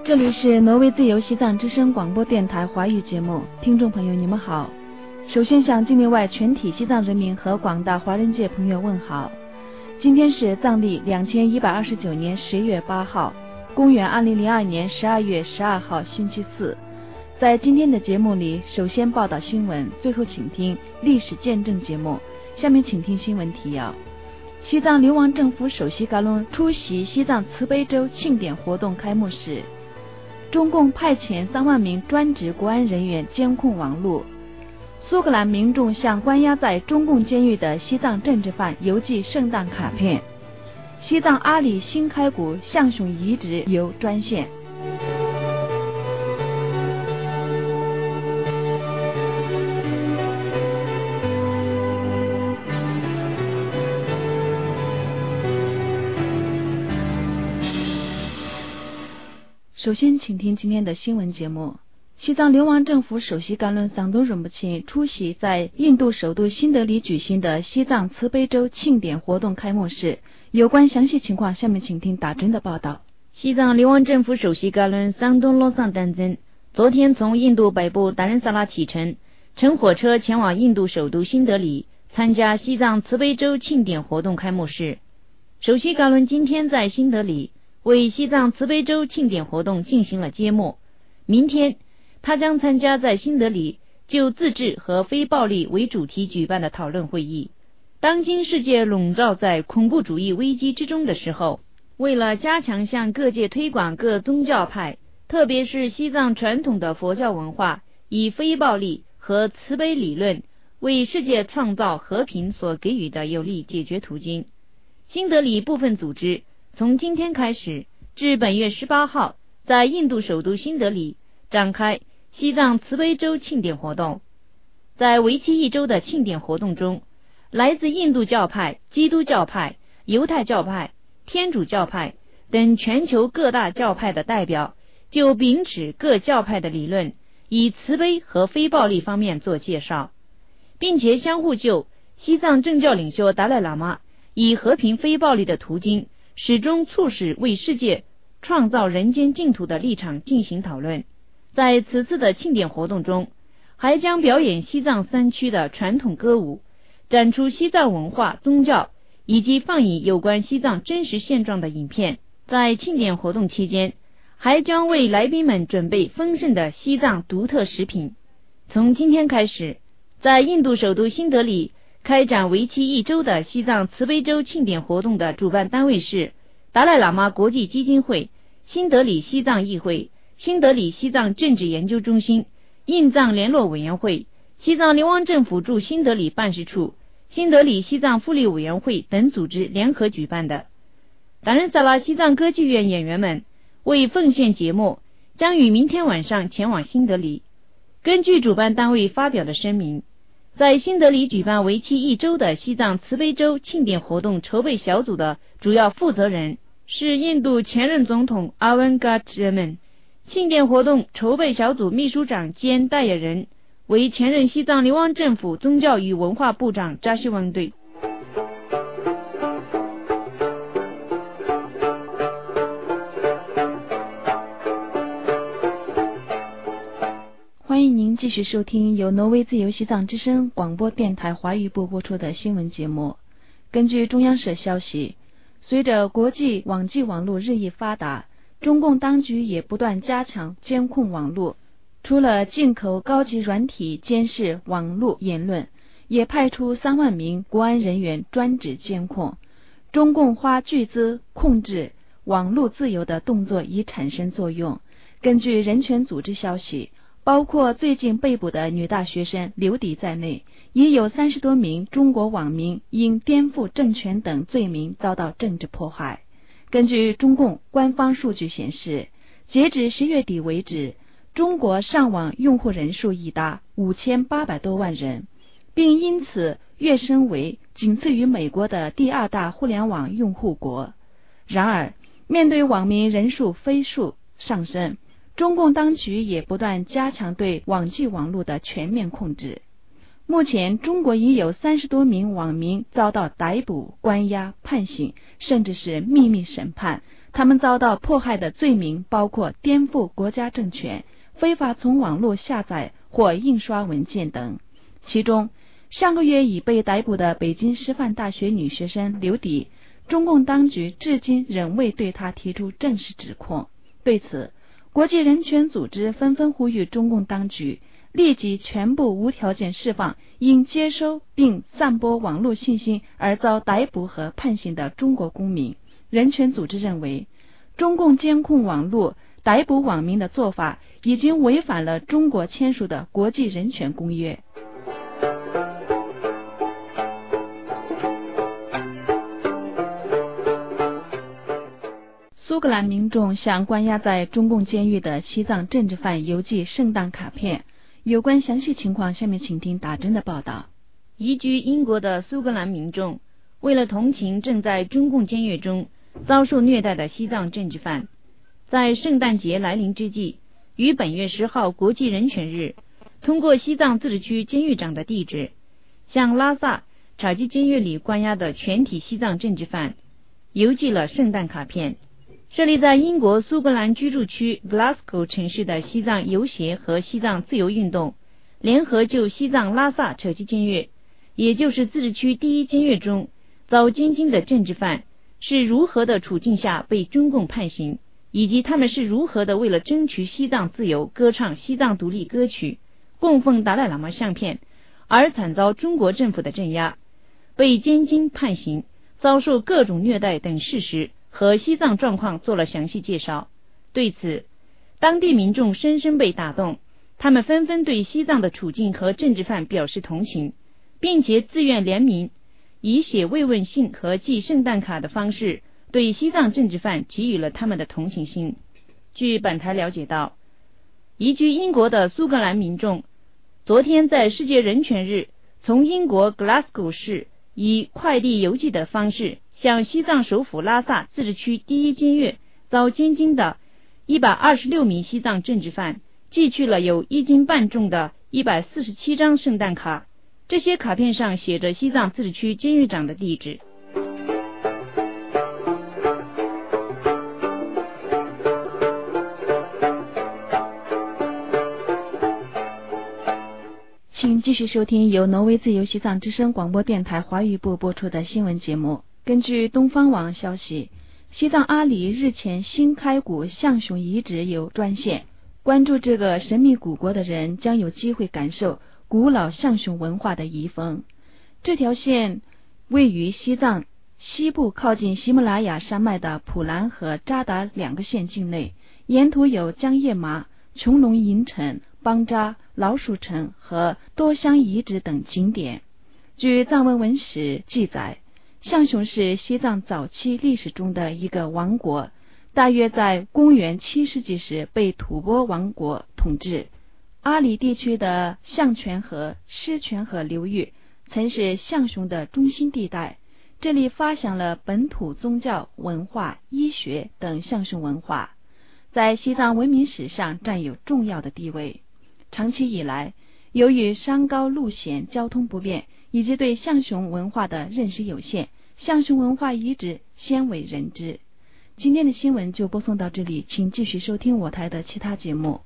这里是挪威自由西藏之声广播电台华语节目，听众朋友你们好。首先向境内外全体西藏人民和广大华人界朋友问好。今天是藏历2129年10月8号，公元2002年12月12号星期四。在今天的节目里，首先报道新闻，最后请听历史见证节目。下面请听新闻提要：西藏流亡政府首席噶伦出席西藏慈悲州庆典活动开幕式。中共派遣3万名专职国安人员监控网络。苏格兰民众向关押在中共监狱的西藏政治犯邮寄圣诞卡片。西藏阿里新开古象雄遗址游专线。首先请听今天的新闻节目。西藏流亡政府首席噶伦桑东仁布钦出席在印度首都新德里举行的西藏慈悲州庆典活动开幕式。有关详细情况，下面请听打针的报道。 西藏流亡政府首席噶伦桑东罗桑丹增昨天从印度北部达仁萨拉启程，乘火车前往印度首都新德里，参加西藏慈悲州庆典活动开幕式。首席噶伦今天在新德里为西藏慈悲州庆典活动进行了揭幕。明天他将参加在新德里就自治和非暴力为主题举办的讨论会议。当今世界笼罩在恐怖主义危机之中的时候，为了加强向各界推广各宗教派，特别是西藏传统的佛教文化，以非暴力和慈悲理论为世界创造和平所给予的有力解决途径，新德里部分组织从今天开始至本月18号在印度首都新德里展开西藏慈悲州庆典活动。在为期1周的庆典活动中，来自印度教派、基督教派、犹太教派、天主教派等全球各大教派的代表就秉持各教派的理论，以慈悲和非暴力方面做介绍，并且相互就西藏政教领袖达赖喇嘛以和平非暴力的途径始终促使为世界创造人间净土的立场进行讨论。在此次的庆典活动中，还将表演西藏3区的传统歌舞，展出西藏文化、宗教以及放映有关西藏真实现状的影片。在庆典活动期间，还将为来宾们准备丰盛的西藏独特食品。从今天开始，在印度首都新德里开展为期1周的西藏慈悲州庆典活动的主办单位是达赖喇嘛国际基金会、新德里西藏议会、新德里西藏政治研究中心、印藏联络委员会、西藏流亡政府驻新德里办事处、新德里西藏福利委员会等组织联合举办的。达仁萨拉西藏歌剧院演员们为奉献节目，将于明天晚上前往新德里。根据主办单位发表的声明，在新德里举办为期1周的西藏慈悲州庆典活动筹备小组的主要负责人是印度前任总统阿温嘎哲们，庆典活动筹备小组秘书长兼代言人为前任西藏流亡政府宗教与文化部长扎西旺队。 欢迎您继续收听由挪威自由西藏之声广播电台华语部播出的新闻节目。根据中央社消息，随着国际网际网络日益发达，中共当局也不断加强监控网络，除了进口高级软体监视网络言论，也派出3万名国安人员专职监控。中共花巨资控制网络自由的动作已产生作用。根据人权组织消息，包括最近被捕的女大学生刘迪在内，已有30多名中国网民因颠覆政权等罪名遭到政治迫害。根据中共官方数据显示，截至10月底为止，中国上网用户人数已达5800多万人，并因此跃升为仅次于美国的第2大互联网用户国。然而，面对网民人数飞速上升，中共当局也不断加强对网际网络的全面控制。目前，中国已有30多名网民遭到逮捕、关押、判刑，甚至是秘密审判， 他们遭到迫害的罪名包括颠覆国家政权、非法从网络下载或印刷文件等。其中，上个月已被逮捕的北京师范大学女学生刘迪，中共当局至今仍未对她提出正式指控。对此，国际人权组织纷纷呼吁中共当局立即全部无条件释放因接收并散播网络信息而遭逮捕和判刑的中国公民。人权组织认为，中共监控网络、逮捕网民的做法已经违反了中国签署的国际人权公约。苏格兰民众向关押在中共监狱的西藏政治犯邮寄圣诞卡片。有关详细情况，下面请听打针的报道。 移居英国的苏格兰民众为了同情正在中共监狱中遭受虐待的西藏政治犯，在圣诞节来临之际，于本月10号国际人权日，通过西藏自治区监狱长的地址，向拉萨察基监狱里关押的全体西藏政治犯邮寄了圣诞卡片。设立在英国苏格兰居住区 Glasgow 城市的西藏游协和西藏自由运动联合就西藏拉萨察基监狱，也就是自治区第一监狱中遭监禁的政治犯是如何的处境下被中共判刑，以及他们是如何的为了争取西藏自由歌唱西藏独立歌曲、供奉达赖喇嘛相片而惨遭中国政府的镇压、被监禁判刑、遭受各种虐待等事实和西藏状况做了详细介绍。对此，当地民众深深被打动，他们纷纷对西藏的处境和政治犯表示同情，并且自愿联名，以写慰问信和寄圣诞卡的方式对西藏政治犯给予了他们的同情心。据本台了解到，移居英国的苏格兰民众昨天在世界人权日从英国 Glasgow 市以快递邮寄的方式向西藏首府拉萨自治区第一监狱遭监禁的126名西藏政治犯寄去了有1斤半重的147张圣诞卡，这些卡片上写着西藏自治区监狱长的地址。 请继续收听由挪威自由西藏之声广播电台华语部播出的新闻节目。根据东方网消息，西藏阿里日前新开古象雄遗址有专线，关注这个神秘古国的人将有机会感受古老象雄文化的遗风。这条线位于西藏西部靠近喜马拉雅山脉的普兰和扎达2个县境内，沿途有江叶麻、穹窿银城、邦扎、老鼠城和多香遗址等景点。据藏文文史记载，象雄是西藏早期历史中的一个王国，大约在公元7世纪时被吐蕃王国统治。阿里地区的象泉河、狮泉河流域曾是象雄的中心地带，这里发祥了本土宗教、文化、医学等象雄文化，在西藏文明史上占有重要的地位。长期以来，由于山高路险、交通不便以及对象雄文化的认识有限，象雄文化遗址鲜为人知。今天的新闻就播送到这里，请继续收听我台的其他节目。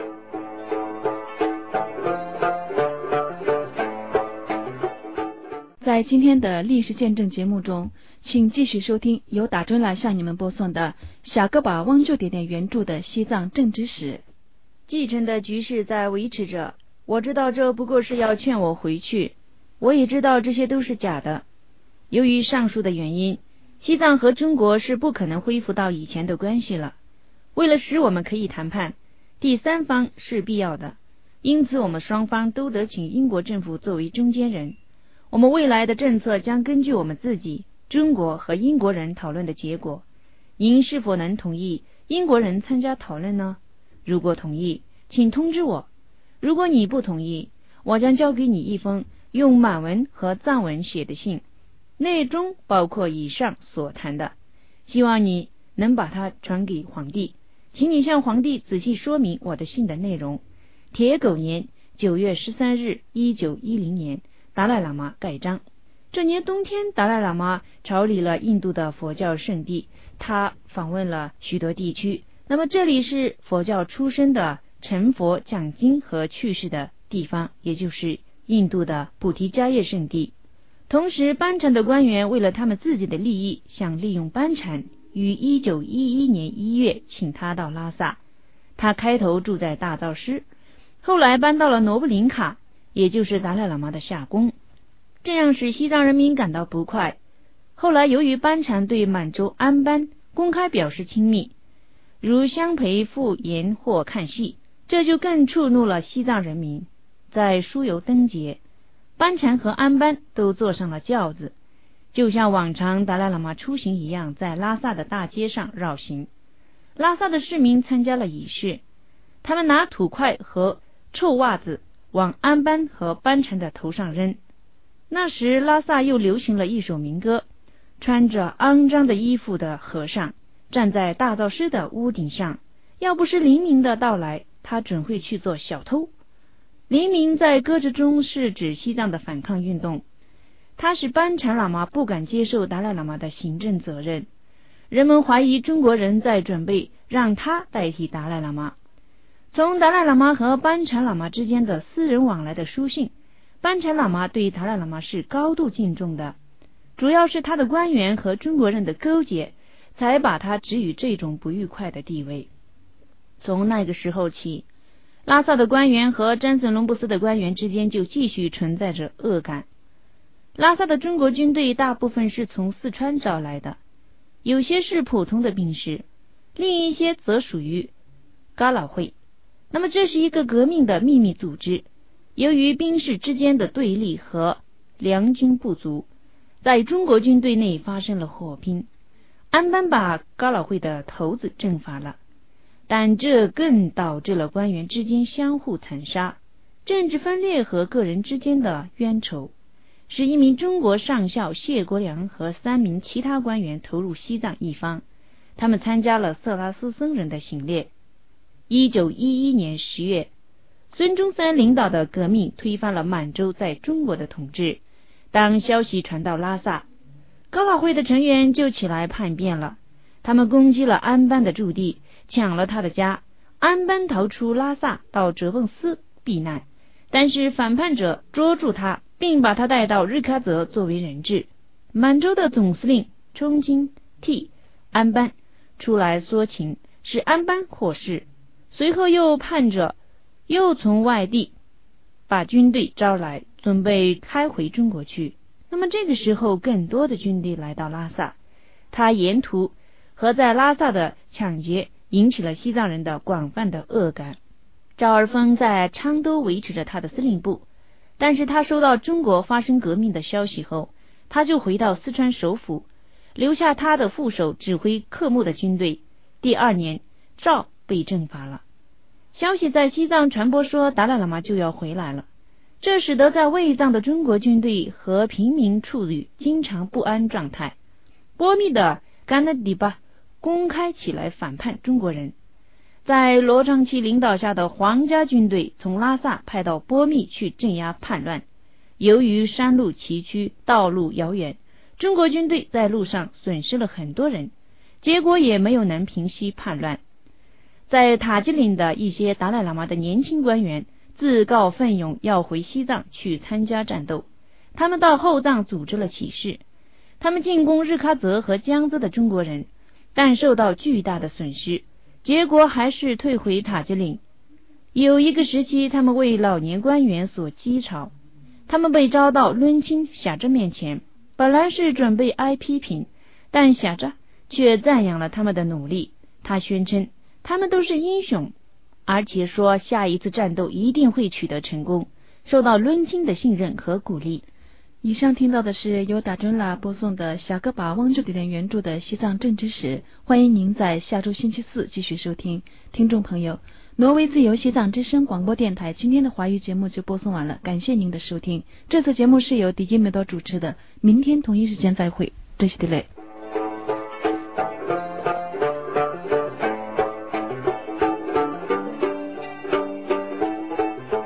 在今天的历史见证节目中，请继续收听由打针来向你们播送的小个把汪就点点原著的西藏政治史。 继承的局势在维持着，我知道这不过是要劝我回去，我也知道这些都是假的。由于上述的原因，西藏和中国是不可能恢复到以前的关系了。为了使我们可以谈判，第三方是必要的，因此我们双方都得请英国政府作为中间人。我们未来的政策将根据我们自己、中国和英国人讨论的结果。您是否能同意英国人参加讨论呢？如果同意，请通知我。如果你不同意，我将交给你一封用满文和藏文写的信，内中包括以上所谈的，希望你能把它传给皇帝，请你向皇帝仔细说明我的信的内容。铁狗年9月13日1910年，达赖喇嘛盖章。 这年冬天，达赖喇嘛朝礼了印度的佛教圣地，他访问了许多地区。那么这里是佛教出生的成佛讲经和去世的地方，也就是印度的菩提迦叶圣地。同时，班禅的官员为了他们自己的利益，想利用班禅，于1911年1月请他到拉萨。他开头住在大昭寺，后来搬到了罗布林卡，也就是达赖喇嘛的夏宫。这样使西藏人民感到不快。后来由于班禅对满洲安班公开表示亲密，如相陪赴宴或看戏，这就更触怒了西藏人民。在酥油灯节，班禅和安班都坐上了轿子，就像往常达赖喇嘛出行一样，在拉萨的大街上绕行。拉萨的市民参加了仪式，他们拿土块和臭袜子往安班和班禅的头上扔。那时拉萨又流行了一首民歌，穿着肮脏的衣服的和尚站在大昭寺的屋顶上，要不是黎明的到来，他准会去做小偷。黎明在歌之中是指西藏的反抗运动，他使班禅喇嘛不敢接受达赖喇嘛的行政责任。人们怀疑中国人在准备让他代替达赖喇嘛。从达赖喇嘛和班禅喇嘛之间的私人往来的书信，班禅喇嘛对达赖喇嘛是高度敬重的，主要是他的官员和中国人的勾结，才把他置于这种不愉快的地位。从那个时候起，拉萨的官员和詹森隆布斯的官员之间就继续存在着恶感。拉萨的中国军队大部分是从四川找来的，有些是普通的兵士，另一些则属于嘎老会。那么这是一个革命的秘密组织，由于兵士之间的对立和粮军不足，在中国军队内发生了火拼。安班把嘎老会的头子正法了，但这更导致了官员之间相互残杀，政治分裂和个人之间的冤仇，使一名中国上校谢国良和3名其他官员投入西藏一方，他们参加了色拉斯僧人的行列。1911年10月，孙中山领导的革命推翻了满洲在中国的统治。当消息传到拉萨，高老会的成员就起来叛变了，他们攻击了安班的驻地，抢了他的家。安班逃出拉萨到哲蚌寺避难，但是反叛者捉住他，并把他带到日喀则作为人质。满洲的总司令冲金替安班出来说情，使安班获释。随后又叛者又从外地把军队招来，准备开回中国去。那么这个时候更多的军队来到拉萨，他沿途和在拉萨的抢劫引起了西藏人的广泛的恶感。赵尔丰在昌都维持着他的司令部，但是他收到中国发生革命的消息后，他就回到四川首府，留下他的副手指挥克木的军队。第2年，赵被正法了。消息在西藏传播说达赖喇嘛就要回来了，这使得在卫藏的中国军队和平民处于经常不安状态。波密的甘纳迪巴公开起来反叛中国人，在罗昌期领导下的皇家军队从拉萨派到波密去镇压叛乱。由于山路崎岖，道路遥远，中国军队在路上损失了很多人，结果也没有能平息叛乱。在塔吉岭的一些达赖喇嘛的年轻官员自告奋勇要回西藏去参加战斗，他们到后藏组织了起事，他们进攻日喀则和江孜的中国人，但受到巨大的损失，结果还是退回塔吉岭。有一个时期，他们为老年官员所讥嘲，他们被招到伦钦霞扎面前，本来是准备挨批评，但霞扎却赞扬了他们的努力。他宣称他们都是英雄，而且说下一次战斗一定会取得成功，受到伦钦的信任和鼓励。 以上听到的是由打准拉播送的夏格巴汪助点原著的西藏政治史，欢迎您在下周星期四继续收听。听众朋友，挪威自由西藏之声广播电台今天的华语节目就播送完了，感谢您的收听。这次节目是由迪基梅多主持的，明天同一时间再会，这是地雷。